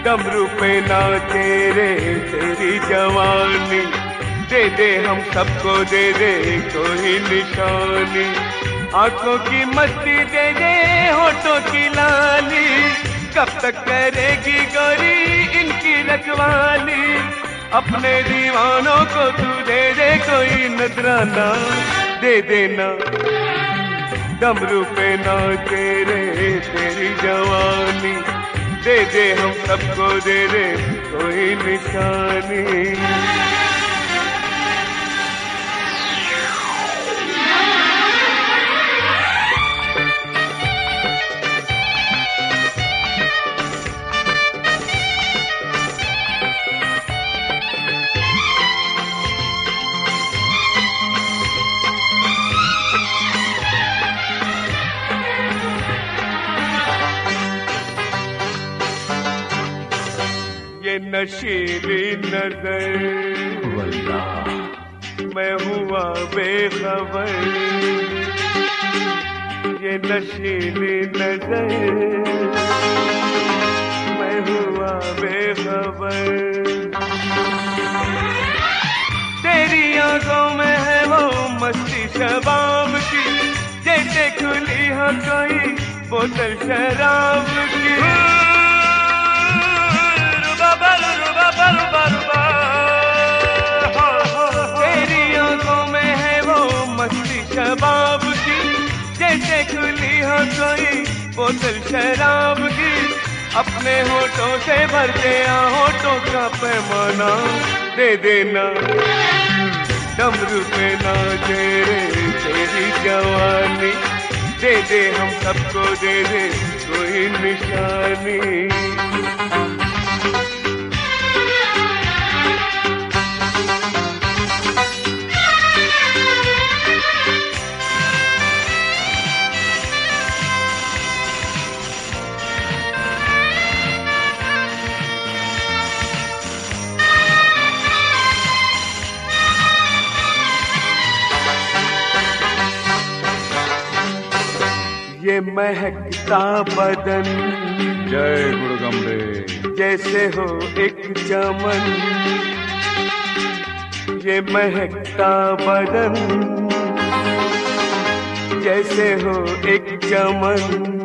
डमरू पे नाचे रे तेरी जवानी, दे दे हम सबको दे दे कोई निशानी। आंखों की मस्ती दे दे होठों की लाली, कब तक करेगी गोरी इनकी रखवाली। अपने दीवानों को तू दे दे कोई नजराना, दे देना डमरू पे नाचे रे तेरी जवानी, दे दे हम सबको दे दे कोई निशानी। ये नशीली नजर वल्लाह मैं हुआ बेखबर, ये नशीली नजर मैं हुआ बेखबर। तेरी आंखों में है वो मस्ती शबाब की, जैसे खुली हो कोई बोतल शराब की। तेरी आंखों में है वो मस्ती शबाब की, जैसे खुली हो कोई बोतल शराब की। अपने होठों से भर दे होठों का पैमाना, दे देना डमरू पे नाचे रे तेरी जवानी, दे दे हम सबको दे दे कोई निशानी। ये महकता बदन जय गुरुगम्बे जैसे हो एक चमन, ये महकता बदन जैसे हो एक चमन।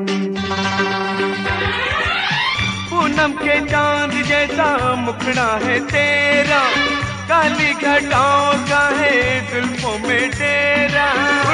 पूनम के चांद जैसा मुखड़ा है तेरा, काली घटाओं का है जुल्फों में डेरा।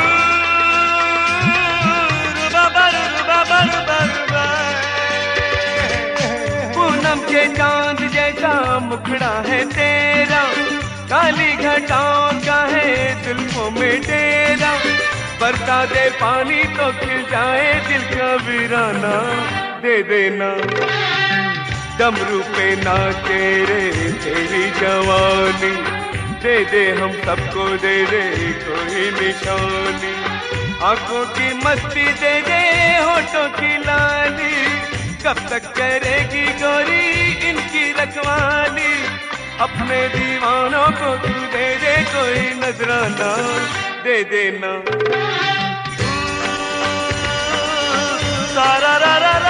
पूनम के चांद जैसा मुखड़ा है तेरा, काली घटाओं का है जुल्फों में डेरा। बरसा दे पानी तो खिल जाए दिल का वीराना, दे देना डमरू पे नाचे रे तेरी जवानी, दे दे हम सबको दे दे कोई निशानी। आंखों की मस्ती दे दे होठों की लाली, कब तक करेगी गोरी इनकी रखवाली। अपने दीवानों को तू दे दे कोई नजराना, दे देना सारा रा रा रा।